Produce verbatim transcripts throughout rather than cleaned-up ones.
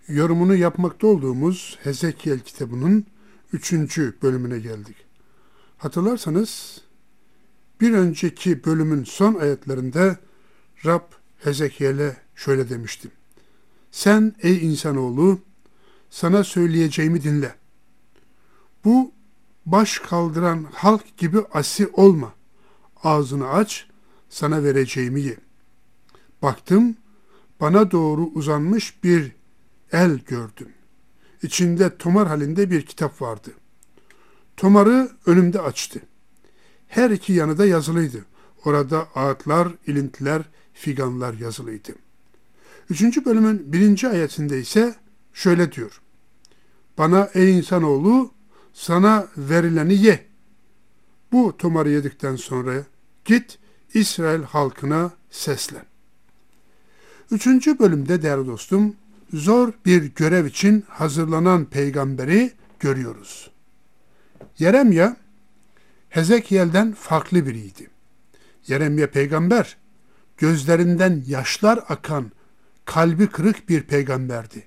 yorumunu yapmakta olduğumuz Hezekiel kitabının üçüncü bölümüne geldik. Hatırlarsanız bir önceki bölümün son ayetlerinde Rab Hezekiel'e şöyle demişti. Sen ey insanoğlu sana söyleyeceğimi dinle. Bu baş kaldıran halk gibi asi olma. Ağzını aç, sana vereceğimi ye. Baktım, bana doğru uzanmış bir el gördüm. İçinde tomar halinde bir kitap vardı. Tomarı önümde açtı. Her iki yanı da yazılıydı. Orada ağıtlar, ilintiler, figanlar yazılıydı. Üçüncü bölümün birinci ayetinde ise şöyle diyor. Bana ey insanoğlu sana verileni ye. Bu tomarı yedikten sonra git İsrail halkına seslen. Üçüncü bölümde değerli dostum, zor bir görev için hazırlanan peygamberi görüyoruz. Yeremya, Hezekiel'den farklı biriydi. Yeremya peygamber, gözlerinden yaşlar akan, kalbi kırık bir peygamberdi.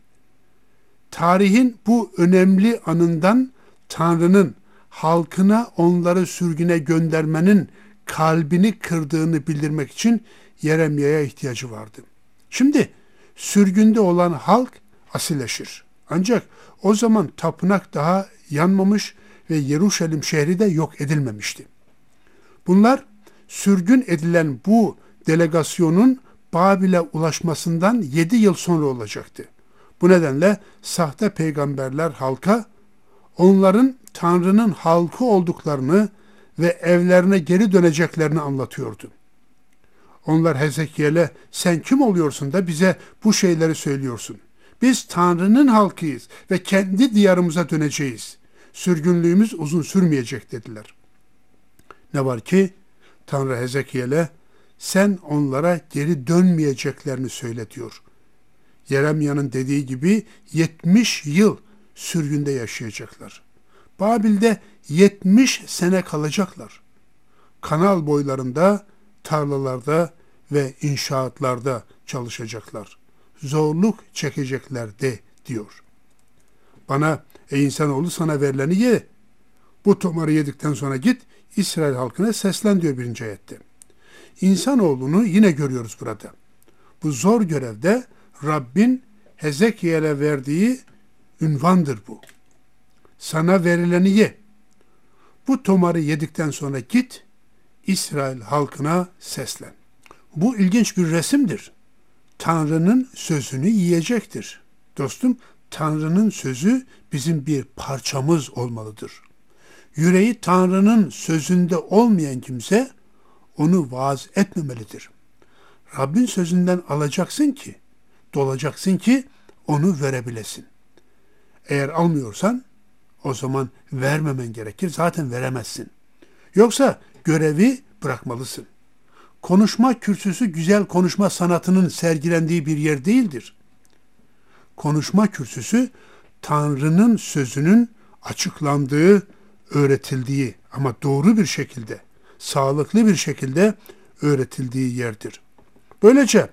Tarihin bu önemli anından Tanrı'nın halkına onları sürgüne göndermenin kalbini kırdığını bildirmek için Yeremya'ya ihtiyacı vardı. Şimdi sürgünde olan halk asileşir. Ancak o zaman tapınak daha yanmamış ve Yeruşalim şehri de yok edilmemişti. Bunlar sürgün edilen bu delegasyonun Babil'e ulaşmasından yedi yıl sonra olacaktı. Bu nedenle sahte peygamberler halka onların Tanrı'nın halkı olduklarını ve evlerine geri döneceklerini anlatıyordu. Onlar Hezekiel'e sen kim oluyorsun da bize bu şeyleri söylüyorsun? Biz Tanrı'nın halkıyız ve kendi diyarımıza döneceğiz. Sürgünlüğümüz uzun sürmeyecek dediler. Ne var ki Tanrı Hezekiel'e sen onlara geri dönmeyeceklerini söyle diyor. Yeremya'nın dediği gibi yetmiş yıl sürgünde yaşayacaklar. Babil'de yetmiş sene kalacaklar. Kanal boylarında, tarlalarda ve inşaatlarda çalışacaklar. Zorluk çekecekler de diyor. Bana ey insanoğlu sana verileni ye. Bu tomarı yedikten sonra git İsrail halkına seslen diyor birinci ayette. İnsanoğlunu yine görüyoruz burada. Bu zor görevde Rabbin Hezekiel'e verdiği ünvandır bu. Sana verileni ye. Bu tomarı yedikten sonra git İsrail halkına seslen. Bu ilginç bir resimdir. Tanrı'nın sözünü yiyecektir. Dostum, Tanrı'nın sözü bizim bir parçamız olmalıdır. Yüreği Tanrı'nın sözünde olmayan kimse onu vaaz etmemelidir. Rabbin sözünden alacaksın ki, dolacaksın ki onu verebilesin. Eğer almıyorsan o zaman vermemen gerekir. Zaten veremezsin. Yoksa görevi bırakmalısın. Konuşma kürsüsü güzel konuşma sanatının sergilendiği bir yer değildir. Konuşma kürsüsü Tanrı'nın sözünün açıklandığı, öğretildiği ama doğru bir şekilde, sağlıklı bir şekilde öğretildiği yerdir. Böylece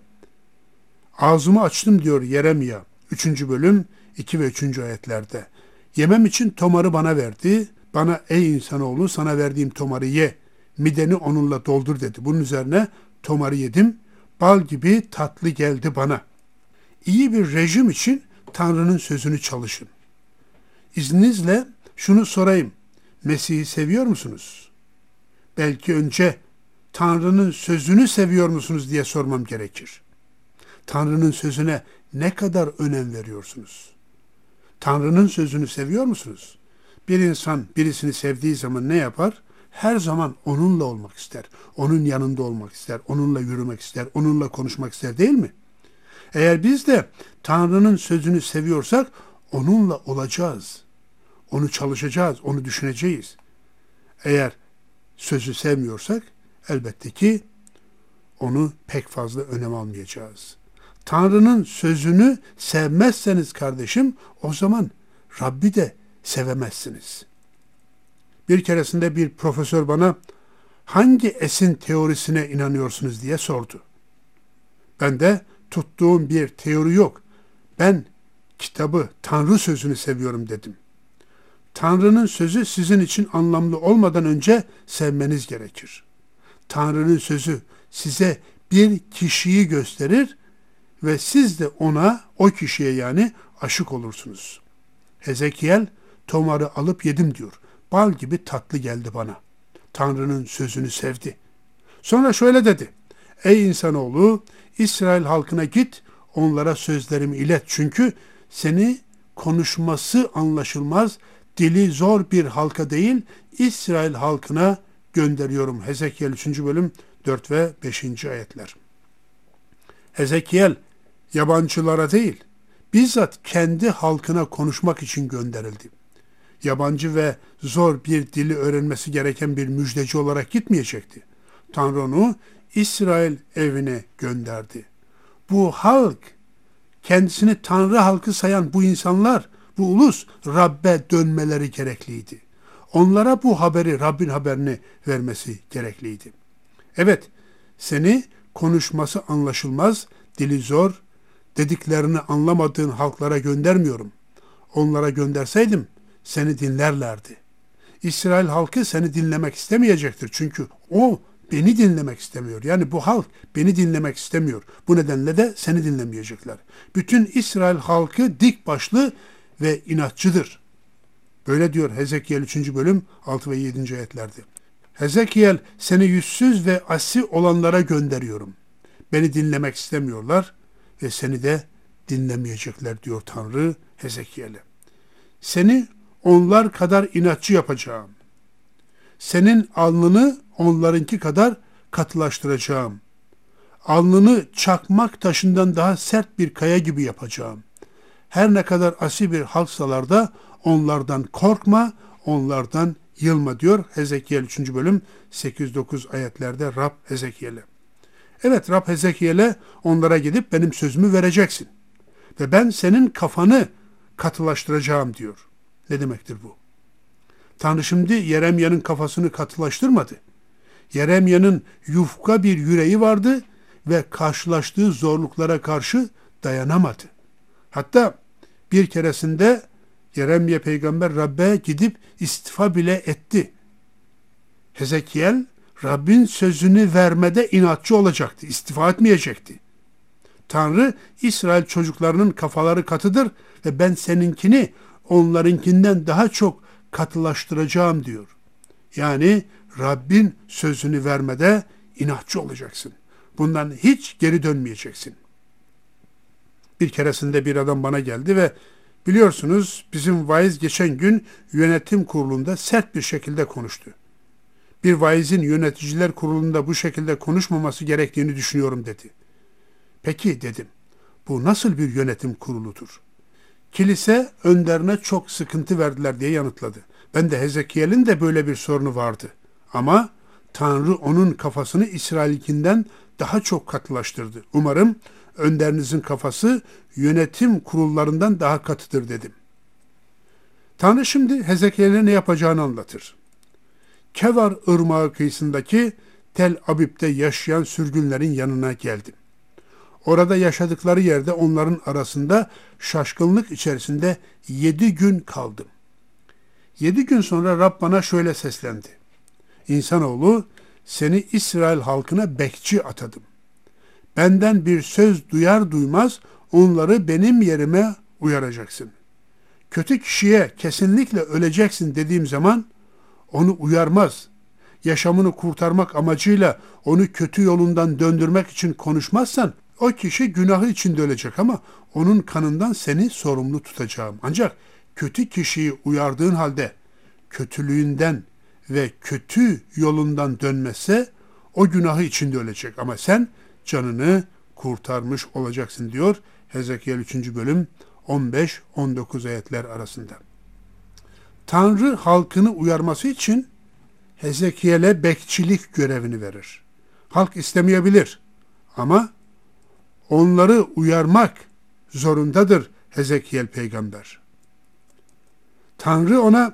ağzımı açtım diyor Yeremya üçüncü bölüm iki ve üçüncü ayetlerde. Yemem için tomarı bana verdi. Bana ey insanoğlu sana verdiğim tomarı ye. Mideni onunla doldur dedi. Bunun üzerine tomarı yedim. Bal gibi tatlı geldi bana. İyi bir rejim için Tanrı'nın sözünü çalışın. İzninizle şunu sorayım. Mesih'i seviyor musunuz? Belki önce Tanrı'nın sözünü seviyor musunuz diye sormam gerekir. Tanrı'nın sözüne ne kadar önem veriyorsunuz? Tanrı'nın sözünü seviyor musunuz? Bir insan birisini sevdiği zaman ne yapar? Her zaman onunla olmak ister. Onun yanında olmak ister. Onunla yürümek ister. Onunla konuşmak ister değil mi? Eğer biz de Tanrı'nın sözünü seviyorsak onunla olacağız. Onu çalışacağız. Onu düşüneceğiz. Eğer sözü sevmiyorsak elbette ki onu pek fazla önem almayacağız. Tanrı'nın sözünü sevmezseniz kardeşim o zaman Rabbi de sevemezsiniz. Bir keresinde bir profesör bana hangi esin teorisine inanıyorsunuz diye sordu. Ben de tuttuğum bir teori yok. Ben kitabı, Tanrı sözünü seviyorum dedim. Tanrı'nın sözü sizin için anlamlı olmadan önce sevmeniz gerekir. Tanrı'nın sözü size bir kişiyi gösterir ve siz de ona, o kişiye yani aşık olursunuz. Hezekiel, tomarı alıp yedim diyor. Bal gibi tatlı geldi bana. Tanrı'nın sözünü sevdi. Sonra şöyle dedi. Ey insanoğlu, İsrail halkına git, onlara sözlerimi ilet. Çünkü seni konuşması anlaşılmaz, dili zor bir halka değil, İsrail halkına gönderiyorum. Hezekiel üçüncü bölüm dört ve beşinci ayetler. Hezekiel yabancılara değil, bizzat kendi halkına konuşmak için gönderildi. Yabancı ve zor bir dili öğrenmesi gereken bir müjdeci olarak gitmeyecekti. Tanrı onu İsrail evine gönderdi. Bu halk, kendisini Tanrı halkı sayan bu insanlar, bu ulus Rabbe dönmeleri gerekliydi. Onlara bu haberi, Rabbin haberini vermesi gerekliydi. Evet, seni konuşması anlaşılmaz, dili zor, dediklerini anlamadığın halklara göndermiyorum. Onlara gönderseydim seni dinlerlerdi. İsrail halkı seni dinlemek istemeyecektir. Çünkü o beni dinlemek istemiyor. Yani bu halk beni dinlemek istemiyor. Bu nedenle de seni dinlemeyecekler. Bütün İsrail halkı dik başlı ve inatçıdır. Böyle diyor Hezekiel üçüncü bölüm altı ve yedinci ayetlerde. Hezekiel, seni yüzsüz ve asi olanlara gönderiyorum. Beni dinlemek istemiyorlar ve seni de dinlemeyecekler diyor Tanrı Hezekiel'e. Seni onlar kadar inatçı yapacağım. Senin alnını onlarınki kadar katılaştıracağım. Alnını çakmak taşından daha sert bir kaya gibi yapacağım. Her ne kadar asi bir halksalar da onlardan korkma, onlardan yılma diyor Hezekiel üçüncü bölüm sekiz dokuz ayetlerde Rab Hezekiel'e. Evet, Rab Hezekiel'e onlara gidip benim sözümü vereceksin. Ve ben senin kafanı katılaştıracağım diyor. Ne demektir bu? Tanrı şimdi Yeremya'nın kafasını katılaştırmadı. Yeremya'nın yufka bir yüreği vardı ve karşılaştığı zorluklara karşı dayanamadı. Hatta bir keresinde Yeremya peygamber Rabbe gidip istifa bile etti. Hezekiel Rabbin sözünü vermede inatçı olacaktı, istifa etmeyecekti. Tanrı, İsrail çocuklarının kafaları katıdır ve ben seninkini onlarınkinden daha çok katılaştıracağım diyor. Yani Rabbin sözünü vermede inatçı olacaksın. Bundan hiç geri dönmeyeceksin. Bir keresinde bir adam bana geldi ve biliyorsunuz bizim vaiz geçen gün yönetim kurulunda sert bir şekilde konuştu. Bir vaizin yöneticiler kurulunda bu şekilde konuşmaması gerektiğini düşünüyorum dedi. Peki dedim, bu nasıl bir yönetim kuruludur? Kilise önderine çok sıkıntı verdiler diye yanıtladı. Ben de Hezekiel'in de böyle bir sorunu vardı. Ama Tanrı onun kafasını İsrail'ikinden daha çok katılaştırdı. Umarım önderinizin kafası yönetim kurullarından daha katıdır dedim. Tanrı şimdi Hezekiel'e ne yapacağını anlatır. Kevar ırmağı kıyısındaki Tel Abib'de yaşayan sürgünlerin yanına geldim. Orada yaşadıkları yerde onların arasında şaşkınlık içerisinde yedi gün kaldım. Yedi gün sonra Rab bana şöyle seslendi. İnsanoğlu, seni İsrail halkına bekçi atadım. Benden bir söz duyar duymaz onları benim yerime uyaracaksın. Kötü kişiye kesinlikle öleceksin dediğim zaman onu uyarmaz, yaşamını kurtarmak amacıyla onu kötü yolundan döndürmek için konuşmazsan o kişi günahı içinde ölecek ama onun kanından seni sorumlu tutacağım. Ancak kötü kişiyi uyardığın halde kötülüğünden ve kötü yolundan dönmezse o günahı içinde ölecek ama sen canını kurtarmış olacaksın diyor Hezekiel üçüncü bölüm on beş on dokuz ayetler arasında. Tanrı halkını uyarması için Hezekiel'e bekçilik görevini verir. Halk istemeyebilir ama onları uyarmak zorundadır Hezekiel peygamber. Tanrı ona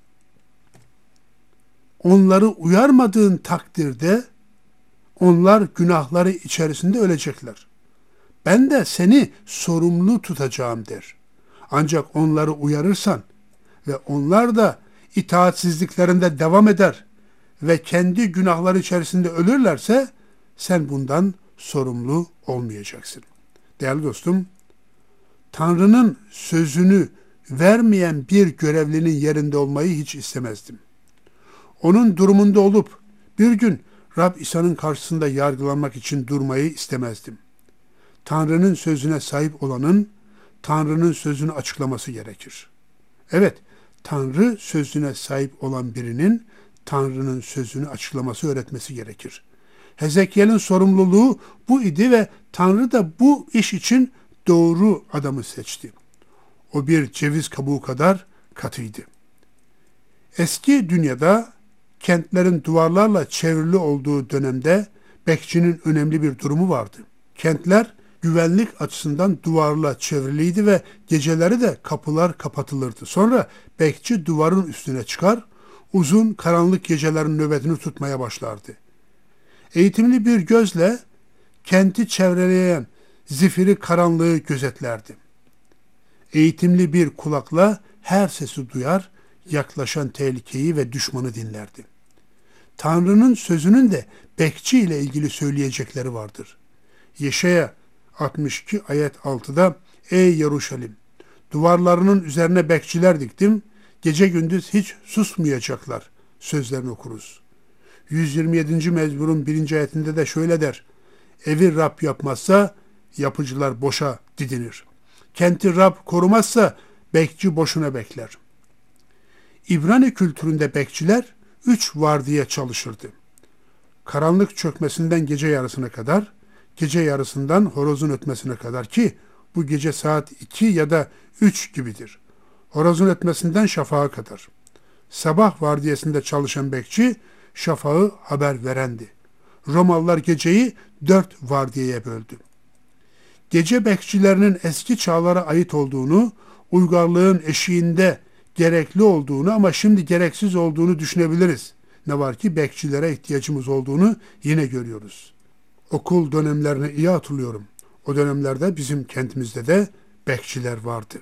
onları uyarmadığın takdirde onlar günahları içerisinde ölecekler. Ben de seni sorumlu tutacağım der. Ancak onları uyarırsan ve onlar da itaatsizliklerinde devam eder ve kendi günahları içerisinde ölürlerse sen bundan sorumlu olmayacaksın. Değerli dostum, Tanrı'nın sözünü vermeyen bir görevlinin yerinde olmayı hiç istemezdim. Onun durumunda olup bir gün Rab İsa'nın karşısında yargılanmak için durmayı istemezdim. Tanrı'nın sözüne sahip olanın Tanrı'nın sözünü açıklaması gerekir. Evet, Tanrı sözüne sahip olan birinin Tanrı'nın sözünü açıklaması, öğretmesi gerekir. Hezekiel'in sorumluluğu bu idi ve Tanrı da bu iş için doğru adamı seçti. O bir ceviz kabuğu kadar katıydı. Eski dünyada kentlerin duvarlarla çevrili olduğu dönemde bekçinin önemli bir durumu vardı. Kentler güvenlik açısından duvarla çevriliydi ve geceleri de kapılar kapatılırdı. Sonra bekçi duvarın üstüne çıkar, uzun karanlık gecelerin nöbetini tutmaya başlardı. Eğitimli bir gözle kenti çevreleyen zifiri karanlığı gözetlerdi. Eğitimli bir kulakla her sesi duyar, yaklaşan tehlikeyi ve düşmanı dinlerdi. Tanrı'nın sözünün de bekçi ile ilgili söyleyecekleri vardır. Yeşaya altmış iki ayet altıda Ey Yeruşalim! Duvarlarının üzerine bekçiler diktim, gece gündüz hiç susmayacaklar sözlerini okuruz. yüz yirmi yedinci mezmurun birinci ayetinde de şöyle der: Evi Rab yapmazsa yapıcılar boşa didinir. Kenti Rab korumazsa bekçi boşuna bekler. İbrani kültüründe bekçiler üç vardiya çalışırdı. Karanlık çökmesinden gece yarısına kadar, gece yarısından horozun ötmesine kadar ki bu gece saat iki ya da üç gibidir. Horozun ötmesinden şafağa kadar. Sabah vardiyasında çalışan bekçi şafağı haber verendi. Romalılar geceyi dört vardiyaya böldü. Gece bekçilerinin eski çağlara ait olduğunu, uygarlığın eşiğinde gerekli olduğunu ama şimdi gereksiz olduğunu düşünebiliriz. Ne var ki bekçilere ihtiyacımız olduğunu yine görüyoruz. Okul dönemlerini iyi hatırlıyorum. O dönemlerde bizim kentimizde de bekçiler vardı.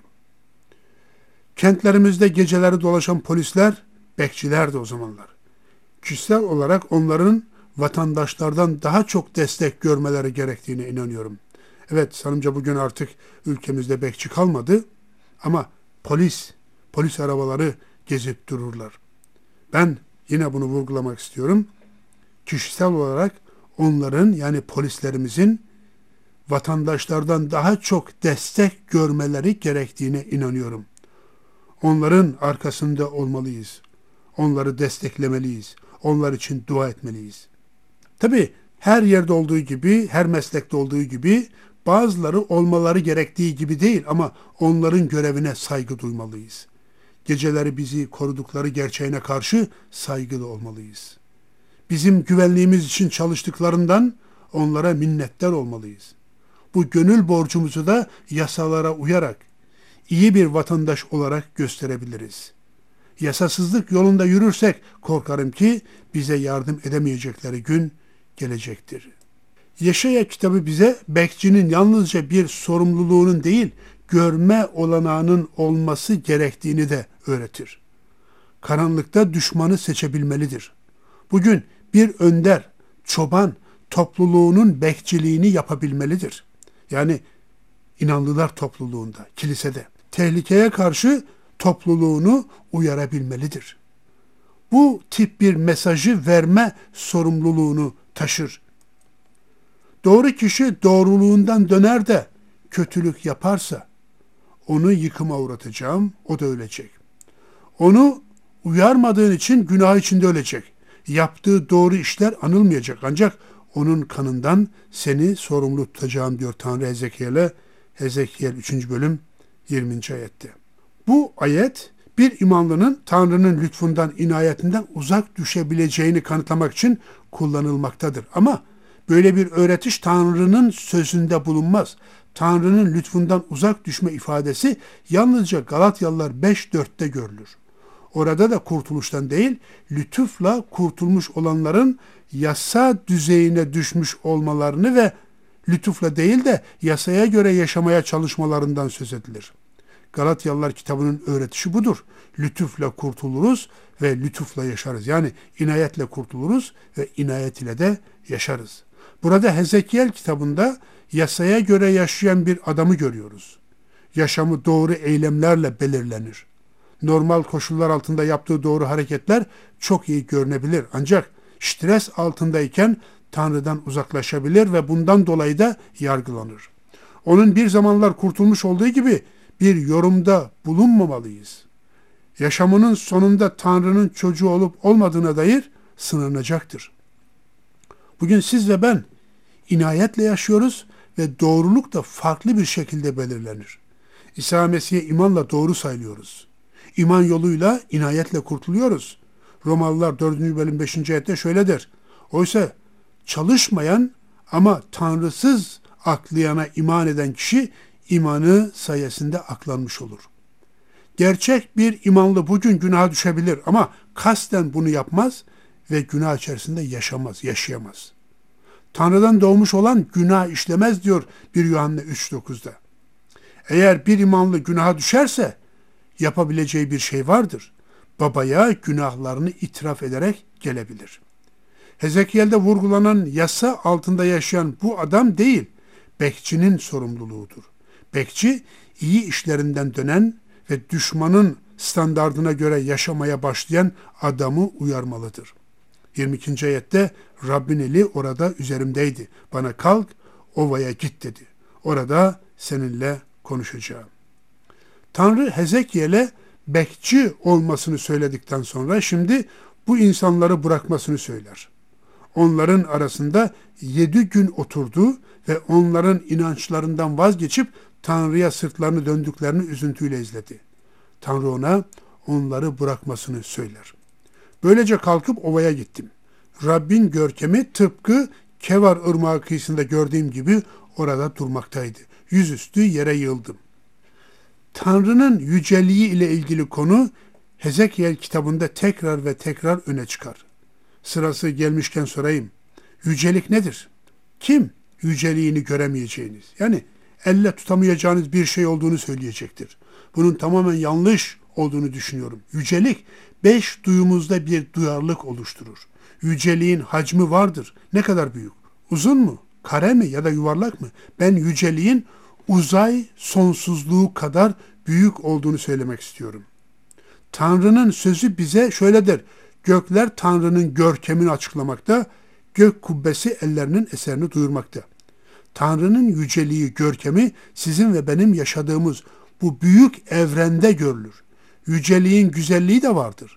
Kentlerimizde geceleri dolaşan polisler bekçilerdi o zamanlar. Kişisel olarak onların vatandaşlardan daha çok destek görmeleri gerektiğine inanıyorum. Evet, sanımca bugün artık ülkemizde bekçi kalmadı ama polis, polis arabaları gezip dururlar. Ben yine bunu vurgulamak istiyorum. Kişisel olarak onların, yani polislerimizin vatandaşlardan daha çok destek görmeleri gerektiğine inanıyorum. Onların arkasında olmalıyız. Onları desteklemeliyiz. Onlar için dua etmeliyiz. Tabii her yerde olduğu gibi, her meslekte olduğu gibi bazıları olmaları gerektiği gibi değil ama onların görevine saygı duymalıyız. Geceleri bizi korudukları gerçeğine karşı saygılı olmalıyız. Bizim güvenliğimiz için çalıştıklarından onlara minnettar olmalıyız. Bu gönül borcumuzu da yasalara uyarak iyi bir vatandaş olarak gösterebiliriz. Yasasızlık yolunda yürürsek korkarım ki bize yardım edemeyecekleri gün gelecektir. Yeşaya kitabı bize bekçinin yalnızca bir sorumluluğunun değil, görme olanağının olması gerektiğini de öğretir. Karanlıkta düşmanı seçebilmelidir. Bugün bir önder, çoban topluluğunun bekçiliğini yapabilmelidir. Yani inanlılar topluluğunda, kilisede. Tehlikeye karşı topluluğunu uyarabilmelidir. Bu tip bir mesajı verme sorumluluğunu taşır. Doğru kişi doğruluğundan döner de kötülük yaparsa onu yıkıma uğratacağım, o da ölecek. Onu uyarmadığın için günah içinde ölecek. Yaptığı doğru işler anılmayacak ancak onun kanından seni sorumlu tutacağım diyor Tanrı Hezekiel'e. Hezekiel üçüncü bölüm yirminci ayette. Bu ayet bir imanlının Tanrı'nın lütfundan, inayetinden uzak düşebileceğini kanıtlamak için kullanılmaktadır. Ama böyle bir öğretiş Tanrı'nın sözünde bulunmaz. Tanrı'nın lütfundan uzak düşme ifadesi yalnızca Galatyalılar beş dörtte görülür. Orada da kurtuluştan değil, lütufla kurtulmuş olanların yasa düzeyine düşmüş olmalarını ve lütufla değil de yasaya göre yaşamaya çalışmalarından söz edilir. Galatyalılar kitabının öğretişi budur. Lütufla kurtuluruz ve lütufla yaşarız. Yani inayetle kurtuluruz ve inayet ile de yaşarız. Burada Hezekiel kitabında yasaya göre yaşayan bir adamı görüyoruz. Yaşamı doğru eylemlerle belirlenir. Normal koşullar altında yaptığı doğru hareketler çok iyi görünebilir. Ancak stres altındayken Tanrı'dan uzaklaşabilir ve bundan dolayı da yargılanır. Onun bir zamanlar kurtulmuş olduğu gibi bir yorumda bulunmamalıyız. Yaşamının sonunda Tanrı'nın çocuğu olup olmadığına dair sınanacaktır. Bugün siz ve ben inayetle yaşıyoruz ve doğruluk da farklı bir şekilde belirlenir. İsa Mesih'e imanla doğru sayılıyoruz. İman yoluyla inayetle kurtuluyoruz. Romalılar dördüncü bölüm beşinci ayette şöyle der. Oysa çalışmayan ama tanrısız aklayana iman eden kişi imanı sayesinde aklanmış olur. Gerçek bir imanlı bugün günaha düşebilir ama kasten bunu yapmaz ve günah içerisinde yaşamaz, yaşayamaz. Tanrı'dan doğmuş olan günah işlemez diyor bir Yuhanna üç dokuzda. Eğer bir imanlı günaha düşerse yapabileceği bir şey vardır. Babaya günahlarını itiraf ederek gelebilir. Hezekiel'de vurgulanan yasa altında yaşayan bu adam değil, bekçinin sorumluluğudur. Bekçi iyi işlerinden dönen ve düşmanın standardına göre yaşamaya başlayan adamı uyarmalıdır. yirmi ikinci ayette Rabbin eli orada üzerimdeydi. Bana kalk ovaya git dedi. Orada seninle konuşacağım. Tanrı Hezekiel'e bekçi olmasını söyledikten sonra şimdi bu insanları bırakmasını söyler. Onların arasında yedi gün oturdu ve onların inançlarından vazgeçip Tanrı'ya sırtlarını döndüklerini üzüntüyle izledi. Tanrı ona onları bırakmasını söyler. Böylece kalkıp ovaya gittim. Rabbin görkemi tıpkı Kevar ırmağı kıyısında gördüğüm gibi orada durmaktaydı. Yüzüstü yere yığıldım. Tanrı'nın yüceliği ile ilgili konu Hezekiel kitabında tekrar ve tekrar öne çıkar. Sırası gelmişken sorayım. Yücelik nedir? Kim yüceliğini göremeyeceğiniz, yani elle tutamayacağınız bir şey olduğunu söyleyecektir. Bunun tamamen yanlış olduğunu düşünüyorum. Yücelik beş duyumuzda bir duyarlılık oluşturur. Yüceliğin hacmi vardır. Ne kadar büyük? Uzun mu? Kare mi ya da yuvarlak mı? Ben yüceliğin uzay sonsuzluğu kadar büyük olduğunu söylemek istiyorum. Tanrı'nın sözü bize şöyle der. Gökler Tanrı'nın görkemini açıklamakta, gök kubbesi ellerinin eserini duyurmakta. Tanrı'nın yüceliği, görkemi sizin ve benim yaşadığımız bu büyük evrende görülür. Yüceliğin güzelliği de vardır.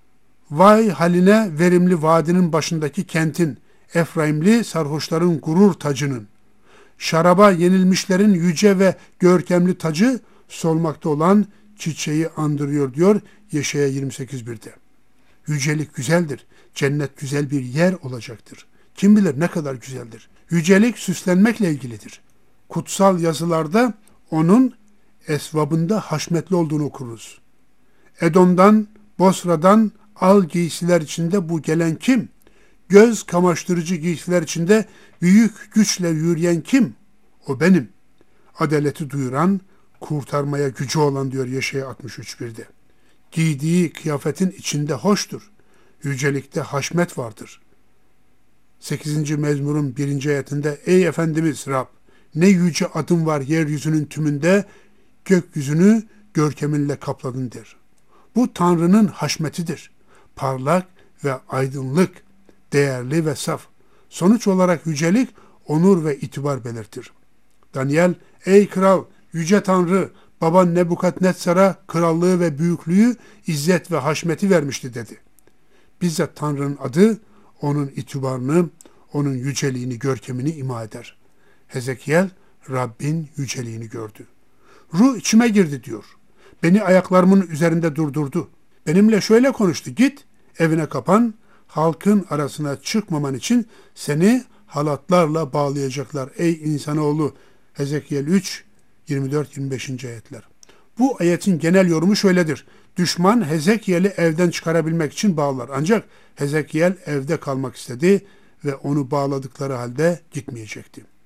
Vay haline verimli vadinin başındaki kentin, Efraimli sarhoşların gurur tacının, şaraba yenilmişlerin yüce ve görkemli tacı solmakta olan çiçeği andırıyor diyor Yeşaya yirmi sekiz birde. Yücelik güzeldir. Cennet güzel bir yer olacaktır. Kim bilir ne kadar güzeldir. Yücelik süslenmekle ilgilidir. Kutsal yazılarda onun esvabında haşmetli olduğunu okuruz. Edom'dan, Bosra'dan al giysiler içinde bu gelen kim? Göz kamaştırıcı giysiler içinde büyük güçle yürüyen kim? O benim. Adaleti duyuran, kurtarmaya gücü olan diyor Yeşaya altmış üç birde. Giydiği kıyafetin içinde hoştur. Yücelikte haşmet vardır. sekizinci mezmurun birinci ayetinde ey Efendimiz Rab, ne yüce adın var yeryüzünün tümünde, gökyüzünü görkeminle kapladın der. Bu Tanrı'nın haşmetidir. Parlak ve aydınlık, değerli ve saf. Sonuç olarak yücelik, onur ve itibar belirtir. Daniel, ey kral, yüce Tanrı, baban Nebukadnetsar'a krallığı ve büyüklüğü, izzet ve haşmeti vermişti dedi. Bizzat Tanrı'nın adı, onun itibarını, onun yüceliğini, görkemini ima eder. Hezekiel, Rabbin yüceliğini gördü. Ruh içime girdi diyor. Beni ayaklarımın üzerinde durdurdu. Benimle şöyle konuştu. Git, evine kapan, halkın arasına çıkmaman için seni halatlarla bağlayacaklar. Ey insanoğlu, Hezekiel üç, yirmi dört yirmi beş. ayetler. Bu ayetin genel yorumu şöyledir. Düşman Hezekiel'i evden çıkarabilmek için bağlar. Ancak Hezekiel evde kalmak istedi ve onu bağladıkları halde gitmeyecekti.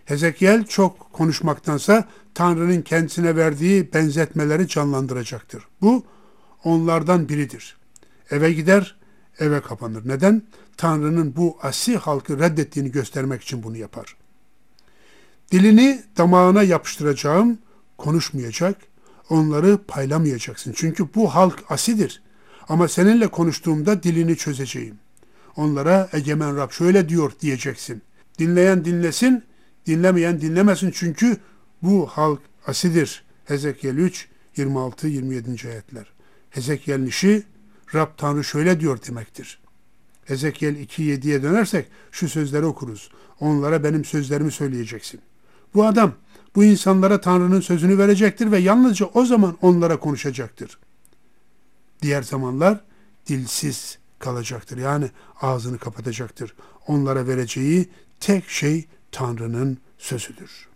Hezekiel çok konuşmaktansa Tanrı'nın kendisine verdiği benzetmeleri canlandıracaktır. Bu onlardan biridir. Eve gider, eve kapanır. Neden? Tanrı'nın bu asi halkı reddettiğini göstermek için bunu yapar. Dilini damağına yapıştıracağım, konuşmayacak, onları paylamayacaksın. Çünkü bu halk asidir. Ama seninle konuştuğumda dilini çözeceğim. Onlara egemen Rab şöyle diyor diyeceksin. Dinleyen dinlesin, dinlemeyen dinlemesin çünkü bu halk asidir. Hezekiel üç, yirmi altı yirmi yedi. ayetler. Hezekiel'in işi Rab Tanrı şöyle diyor demektir. Hezekiel iki yediye dönersek şu sözleri okuruz. Onlara benim sözlerimi söyleyeceksin. Bu adam bu insanlara Tanrı'nın sözünü verecektir ve yalnızca o zaman onlara konuşacaktır. Diğer zamanlar dilsiz kalacaktır. Yani ağzını kapatacaktır. Onlara vereceği tek şey Tanrı'nın sözüdür.